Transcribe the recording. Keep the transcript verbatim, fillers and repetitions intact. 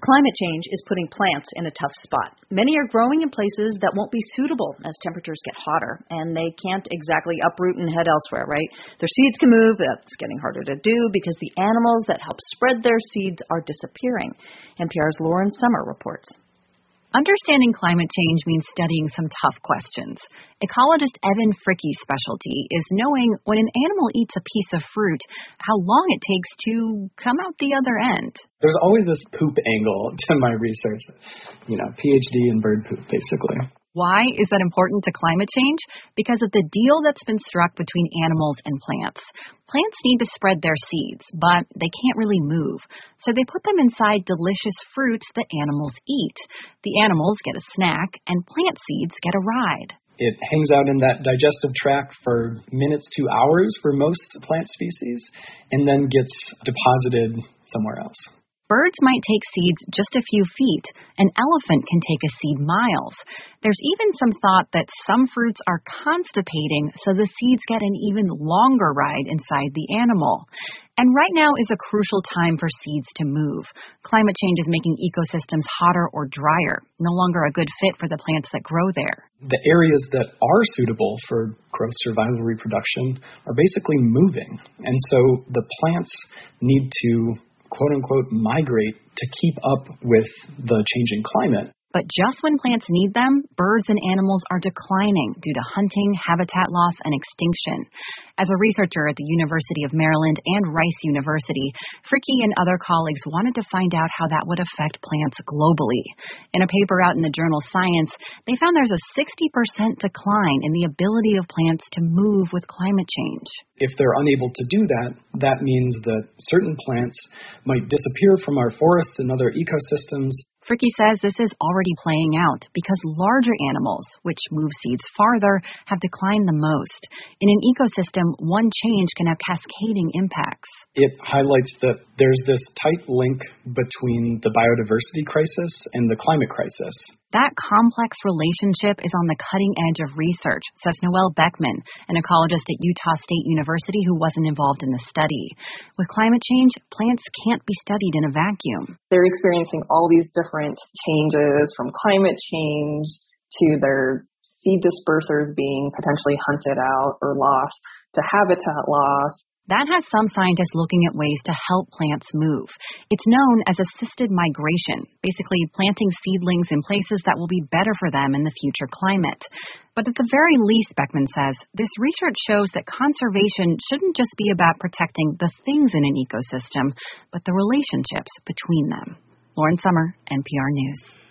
Climate change is putting plants in a tough spot. Many are growing in places that won't be suitable as temperatures get hotter, and they can't exactly uproot and head elsewhere, right? Their seeds can move, that's getting harder to do because the animals that help spread their seeds are disappearing. N P R's Lauren Sommer reports. Understanding climate change means studying some tough questions. Ecologist Evan Frickie's specialty is knowing when an animal eats a piece of fruit, how long it takes to come out the other end. There's always this poop angle to my research, you know, PhD in bird poop, basically. Why is that important to climate change? Because of the deal that's been struck between animals and plants. Plants need to spread their seeds, but they can't really move. So they put them inside delicious fruits that animals eat. The animals get a snack, and plant seeds get a ride. It hangs out in that digestive tract for minutes to hours for most plant species, and then gets deposited somewhere else. Birds might take seeds just a few feet. An elephant can take a seed miles. There's even some thought that some fruits are constipating, so the seeds get an even longer ride inside the animal. And right now is a crucial time for seeds to move. Climate change is making ecosystems hotter or drier, no longer a good fit for the plants that grow there. The areas that are suitable for growth, survival, reproduction are basically moving. And so the plants need to quote-unquote migrate to keep up with the changing climate. But just when plants need them, birds and animals are declining due to hunting, habitat loss, and extinction. As a researcher at the University of Maryland and Rice University, Frickie and other colleagues wanted to find out how that would affect plants globally. In a paper out in the journal Science, they found there's a sixty percent decline in the ability of plants to move with climate change. If they're unable to do that, that means that certain plants might disappear from our forests and other ecosystems. Frickie says this is already playing out because larger animals, which move seeds farther, have declined the most. In an ecosystem, one change can have cascading impacts. It highlights that there's this tight link between the biodiversity crisis and the climate crisis. That complex relationship is on the cutting edge of research, says Noelle Beckman, an ecologist at Utah State University who wasn't involved in the study. With climate change, plants can't be studied in a vacuum. They're experiencing all these different changes, from climate change to their seed dispersers being potentially hunted out or lost to habitat loss. That has some scientists looking at ways to help plants move. It's known as assisted migration, basically planting seedlings in places that will be better for them in the future climate. But at the very least, Beckman says, this research shows that conservation shouldn't just be about protecting the things in an ecosystem, but the relationships between them. Lauren Sommer, N P R News.